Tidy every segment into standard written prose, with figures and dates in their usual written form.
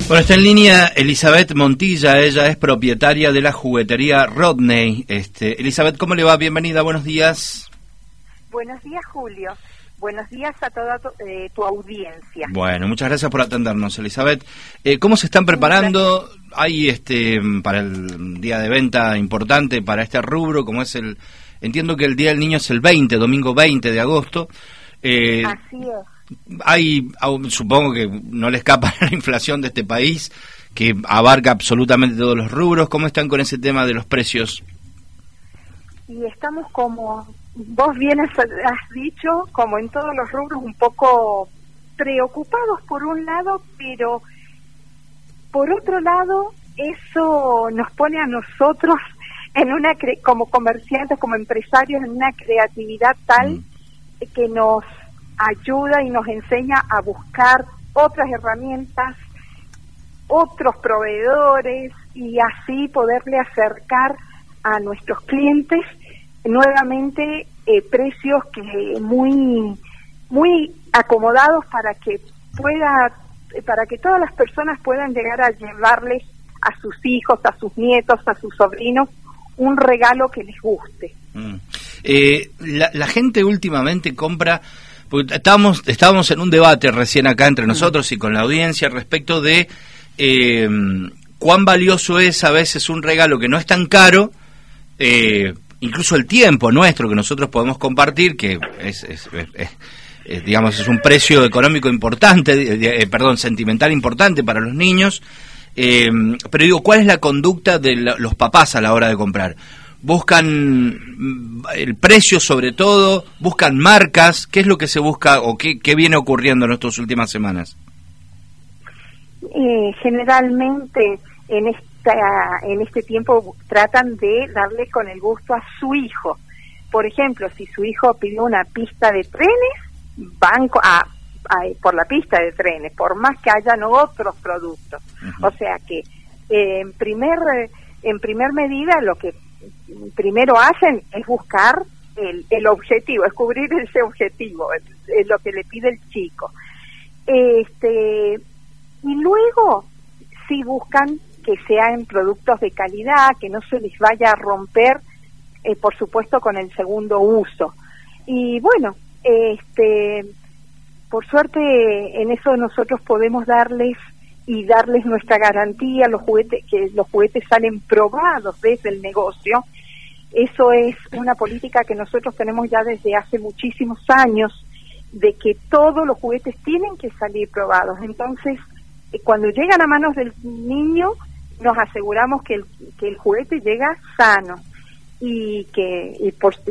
Bueno, está en línea Elizabeth Montilla, ella es propietaria de la juguetería Rodney. Elizabeth, ¿cómo le va? Bienvenida, buenos días. Buenos días, Julio. Buenos días a toda tu audiencia. Bueno, muchas gracias por atendernos, Elizabeth. ¿Cómo se están preparando? Hay para el día de venta importante para este rubro, como es entiendo que el Día del Niño es el 20, domingo 20 de agosto. Así es. Supongo que no le escapa a la inflación de este país, que abarca absolutamente todos los rubros. ¿Cómo están con ese tema de los precios? Y estamos, como vos bien has dicho, como en todos los rubros, un poco preocupados por un lado, pero por otro lado eso nos pone a nosotros como comerciantes, como empresarios, en una creatividad tal que nos ayuda y nos enseña a buscar otras herramientas, otros proveedores, y así poderle acercar a nuestros clientes nuevamente precios que muy acomodados para que todas las personas puedan llegar a llevarles a sus hijos, a sus nietos, a sus sobrinos un regalo que les guste. La gente últimamente compra. Estábamos en un debate recién acá entre nosotros y con la audiencia respecto de cuán valioso es a veces un regalo que no es tan caro, incluso el tiempo nuestro que nosotros podemos compartir, que digamos es un precio económico importante, sentimental importante para los niños, pero digo, ¿cuál es la conducta de los papás a la hora de comprar? ¿Buscan el precio sobre todo? ¿Buscan marcas? ¿Qué es lo que se busca o qué viene ocurriendo en estas últimas semanas? Generalmente en este tiempo tratan de darle con el gusto a su hijo. Por ejemplo, si su hijo pidió una pista de trenes, van por la pista de trenes, por más que hayan otros productos. O sea que en primer medida lo que primero hacen es buscar el objetivo, es cubrir ese objetivo, es lo que le pide el chico. Y luego sí buscan que sean productos de calidad, que no se les vaya a romper, por supuesto, con el segundo uso. Y bueno, por suerte en eso nosotros podemos darles nuestra garantía, que los juguetes salen probados desde el negocio. Eso es una política que nosotros tenemos ya desde hace muchísimos años, de que todos los juguetes tienen que salir probados. Entonces, cuando llegan a manos del niño, nos aseguramos que el juguete llega sano y que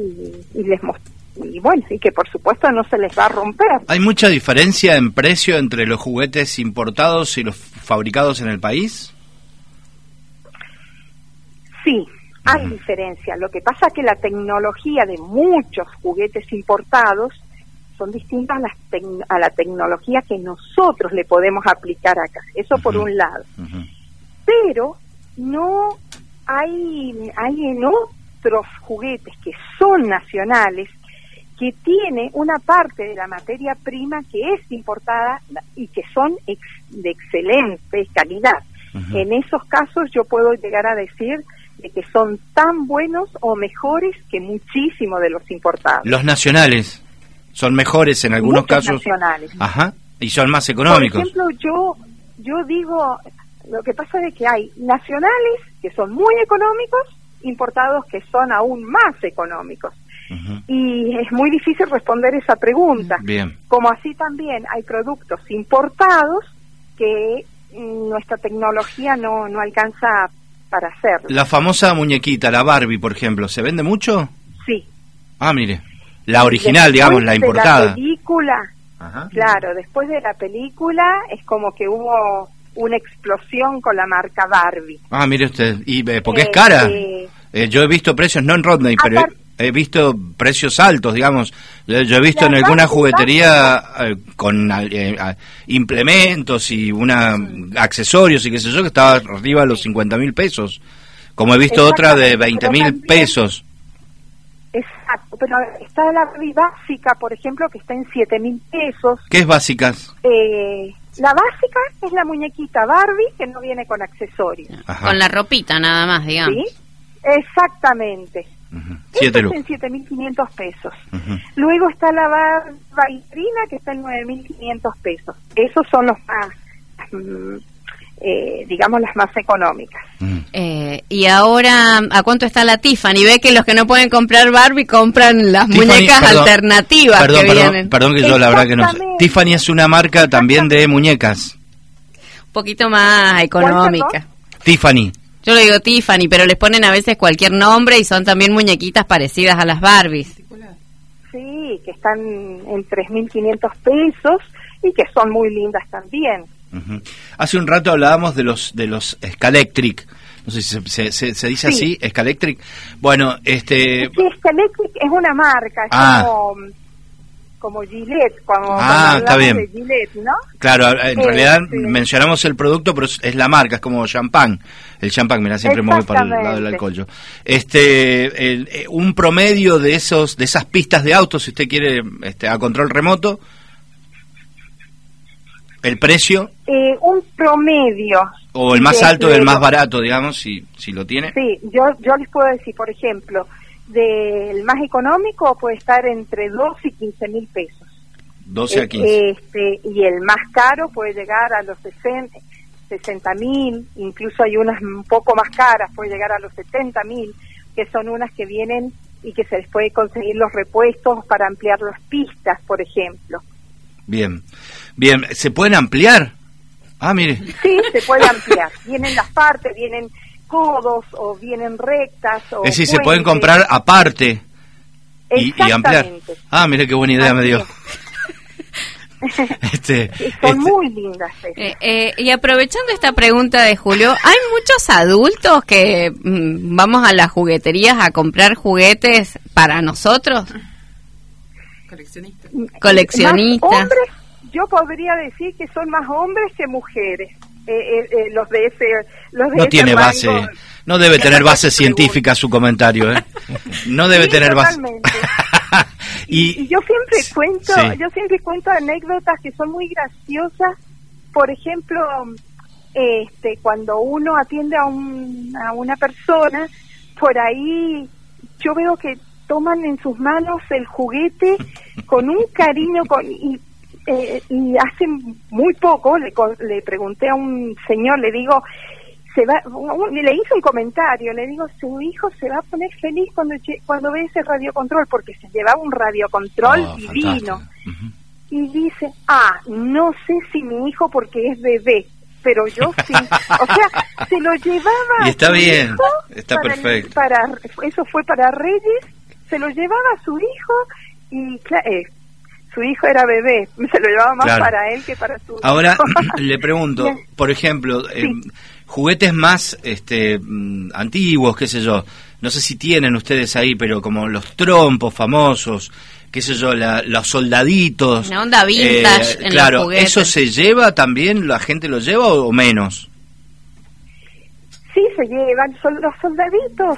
por supuesto no se les va a romper. ¿Hay mucha diferencia en precio entre los juguetes importados y los fabricados en el país? Sí, hay diferencia. Lo que pasa es que la tecnología de muchos juguetes importados son distintas a la tecnología que nosotros le podemos aplicar acá. Eso por un lado. Pero no hay en otros juguetes que son nacionales, que tiene una parte de la materia prima que es importada y que son de excelente calidad. En esos casos yo puedo llegar a decir de que son tan buenos o mejores que muchísimo de los importados. Los nacionales son mejores en algunos casos. Nacionales. Ajá. Y son más económicos. Por ejemplo, yo digo, lo que pasa es que hay nacionales que son muy económicos, importados que son aún más económicos. Y es muy difícil responder esa pregunta. Bien. Como así también hay productos importados que nuestra tecnología no alcanza para hacerlo. La famosa muñequita, la Barbie, por ejemplo, ¿se vende mucho? Sí. Ah, mire, la original, digamos, la importada. La película, claro, después de la película es como que hubo una explosión con la marca Barbie. Ah, mire usted, y porque es cara. Yo he visto precios, no en Rodney, pero he visto precios altos, digamos. Yo he visto en alguna juguetería con implementos y accesorios y qué sé yo, que estaba arriba de los 50.000 pesos. Como he visto otra de 20.000 pesos. Exacto, pero está la Barbie básica, por ejemplo, que está en 7.000 pesos. ¿Qué es básicas? La básica es la muñequita Barbie que no viene con accesorios. Ajá. Con la ropita nada más, digamos. ¿Sí? Exactamente. Ujú. Esto 7 es lucas. en 7.500 pesos. Ujú. Luego está la bailarina que está en 9.500 pesos. Esos son los más, digamos, las más económicas. Y ahora, ¿a cuánto está la Tiffany? Ve que los que no pueden comprar Barbie compran las Tiffany, muñecas perdón, alternativas que vienen. Perdón que yo la verdad que no sé. Exactamente. Tiffany es una marca también de muñecas. Un poquito más económica. Tiffany. Yo le digo Tiffany, pero les ponen a veces cualquier nombre y son también muñequitas parecidas a las Barbies. Sí, que están en 3.500 pesos y que son muy lindas también. Ujú. Hace un rato hablábamos de los Scalectric. No sé si se dice Sí. así, Scalectric. Bueno, Sí, Scalectric es una marca, es como Gillette, cuando está hablamos bien. de Gillette, ¿no? Claro, en realidad Sí. mencionamos el producto, pero es la marca, es como champán. El champán, mira, siempre me voy para el lado del alcohol yo. Un promedio de esas pistas de autos, si usted quiere, a control remoto, el precio, Un promedio. o el más de- alto y el más barato, digamos, si lo tiene. Sí, yo les puedo decir, por ejemplo, del más económico puede estar entre 12 y 15.000 pesos. 12 a 15. Y el más caro puede llegar a los 60.000, incluso hay unas un poco más caras, puede llegar a los 70.000, que son unas que vienen y que se les puede conseguir los repuestos para ampliar las pistas, por ejemplo. Bien, ¿se pueden ampliar? Ah, mire. Sí, se puede ampliar. Vienen las partes, vienen codos o vienen rectas. O Es decir, se puentes. pueden comprar aparte y ampliar. Exactamente. Ah, mire qué buena idea me dio. Son muy lindas. Y aprovechando esta pregunta de Julio, ¿hay muchos adultos que vamos a las jugueterías a comprar juguetes para nosotros? Coleccionistas. Más hombres, yo podría decir que son más hombres que mujeres. Los de ese No tiene rango. base, no debe tener base científica su comentario, ¿eh? No debe tener base. Totalmente. Y yo siempre sí. cuento anécdotas que son muy graciosas. Por ejemplo, cuando uno atiende a una persona, por ahí yo veo que toman en sus manos el juguete con un cariño, y hace muy poco le pregunté a un señor, le digo, le hice un comentario, le digo, su hijo se va a poner feliz cuando ve ese radiocontrol, porque se llevaba un radiocontrol divino. Uh-huh. Y dice, no sé si mi hijo porque es bebé, pero yo sí. O sea, se lo llevaba y está a su bien, hijo está perfecto. Eso fue para Reyes, se lo llevaba a su hijo y su hijo era bebé, se lo llevaba más para él que para su Ahora, hijo. le pregunto, por ejemplo, Sí. juguetes más antiguos, qué sé yo, no sé si tienen ustedes ahí, pero como los trompos famosos, qué sé yo, los soldaditos. Una onda vintage en claro, los juguetes. ¿eso se lleva también? ¿La gente lo lleva o menos? Sí, se llevan, los soldaditos,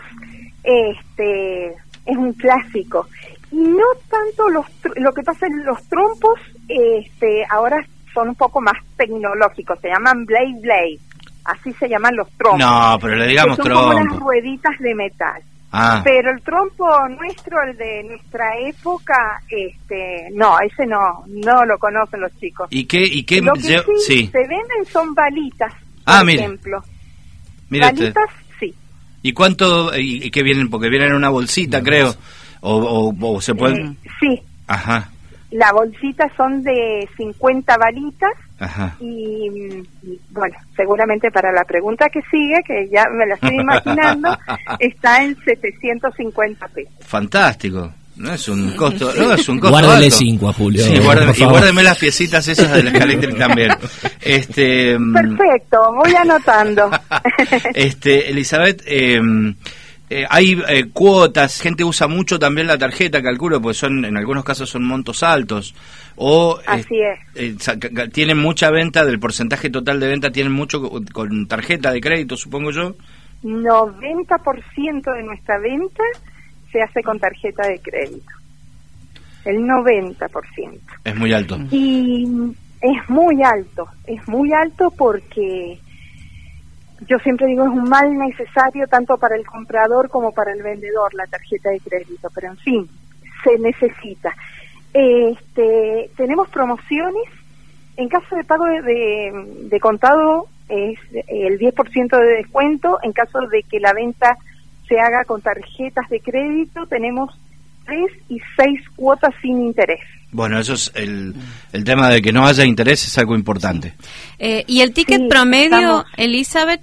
es un clásico. Y no tanto lo que pasa en los trompos, ahora son un poco más tecnológicos, se llaman blade, así se llaman los trompos. No, pero le digamos que son como unas trompo. rueditas de metal. Pero el trompo nuestro, el de nuestra época, no, ese no lo conocen los chicos. ¿Y qué Lo que sí se venden son balitas, por ejemplo. Mire balitas, sí. ¿Y cuánto, y qué vienen? Porque vienen en una bolsita, creo, o se pueden... sí. Ajá. La bolsita son de 50 balitas. Ajá. Y bueno, seguramente para la pregunta que sigue, que ya me la estoy imaginando, está en 750 pesos. Fantástico. No es un costo, Guárdale alto. 5 a Julio. Sí, guárdeme las piecitas esas de la Scalectric también. Perfecto, voy anotando. Elizabeth, hay cuotas, gente usa mucho también la tarjeta, calculo, porque en algunos casos son montos altos. O así es. Tienen mucha venta, del porcentaje total de venta, tienen mucho con tarjeta de crédito, supongo yo. 90% de nuestra venta se hace con tarjeta de crédito. El 90%. Es muy alto. Y Es muy alto porque yo siempre digo es un mal necesario tanto para el comprador como para el vendedor, la tarjeta de crédito, pero en fin, se necesita. Tenemos promociones, en caso de pago de contado es el 10% de descuento, en caso de que la venta se haga con tarjetas de crédito tenemos 3 y 6 cuotas sin interés. Bueno, eso es el tema de que no haya interés es algo importante. ¿Y el ticket promedio, Elizabeth?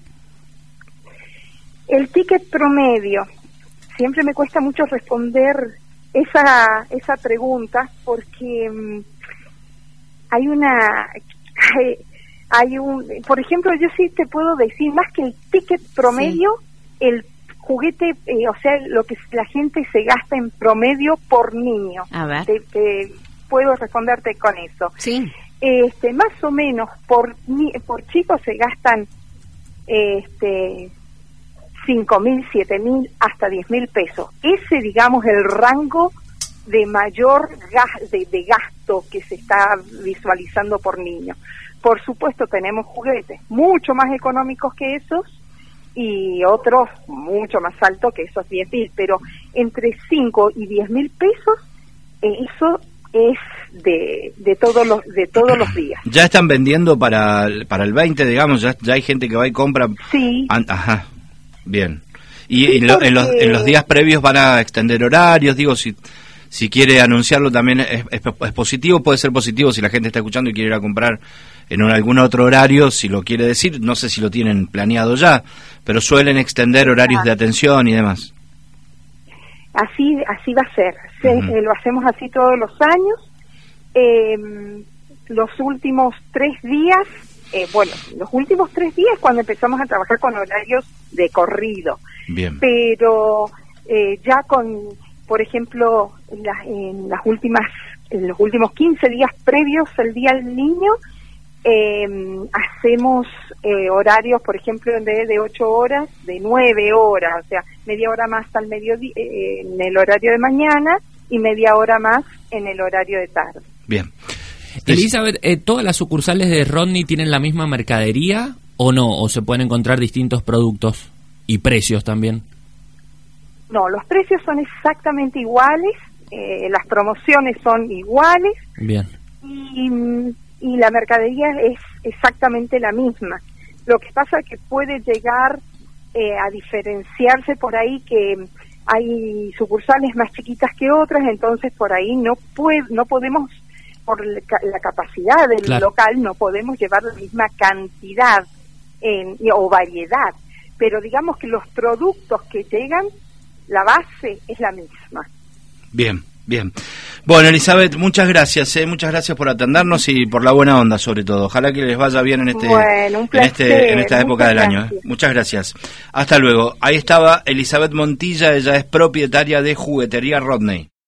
El ticket promedio, siempre me cuesta mucho responder esa pregunta porque por ejemplo, yo sí te puedo decir más que el ticket promedio, el juguete, o sea, lo que la gente se gasta en promedio por niño. A ver. Te puedo responderte con eso. Sí. Más o menos por chicos se gastan 5.000, 7.000 hasta 10.000 pesos. Ese, digamos, el rango de mayor de gasto que se está visualizando por niño. Por supuesto tenemos juguetes mucho más económicos que esos y otros mucho más altos que esos 10.000, pero entre 5 y 10.000 pesos, eso es de todos los días. ¿Ya están vendiendo para el 20, digamos? ¿Ya hay gente que va y compra? Sí. Ajá, bien. ¿Y en los días previos van a extender horarios? Digo, si quiere anunciarlo también es positivo, puede ser positivo si la gente está escuchando y quiere ir a comprar en algún otro horario, si lo quiere decir, no sé si lo tienen planeado ya, pero suelen extender horarios de atención y demás. Así va a ser, lo hacemos así todos los años. Los últimos 3 días, cuando empezamos a trabajar con horarios de corrido. Bien. Pero ya por ejemplo, en los últimos 15 días previos al Día del Niño, hacemos horarios, por ejemplo, en vez de 8 horas, de 9 horas, o sea, media hora más al mediodía, en el horario de mañana y media hora más en el horario de tarde. Bien. Elizabeth, ¿todas las sucursales de Rodney tienen la misma mercadería o no? ¿O se pueden encontrar distintos productos y precios también? No, los precios son exactamente iguales, las promociones son iguales. Bien. Y la mercadería es exactamente la misma. Lo que pasa es que puede llegar a diferenciarse por ahí que hay sucursales más chiquitas que otras, entonces por ahí no podemos, por la capacidad del local, no podemos llevar la misma cantidad o variedad, pero digamos que los productos que llegan, la base es la misma. Bien. Bien. Bueno, Elizabeth, muchas gracias por atendernos y por la buena onda, sobre todo. Ojalá que les vaya bien en esta época del año. Muchas gracias. Hasta luego. Ahí estaba Elizabeth Montilla, ella es propietaria de Juguetería Rodney.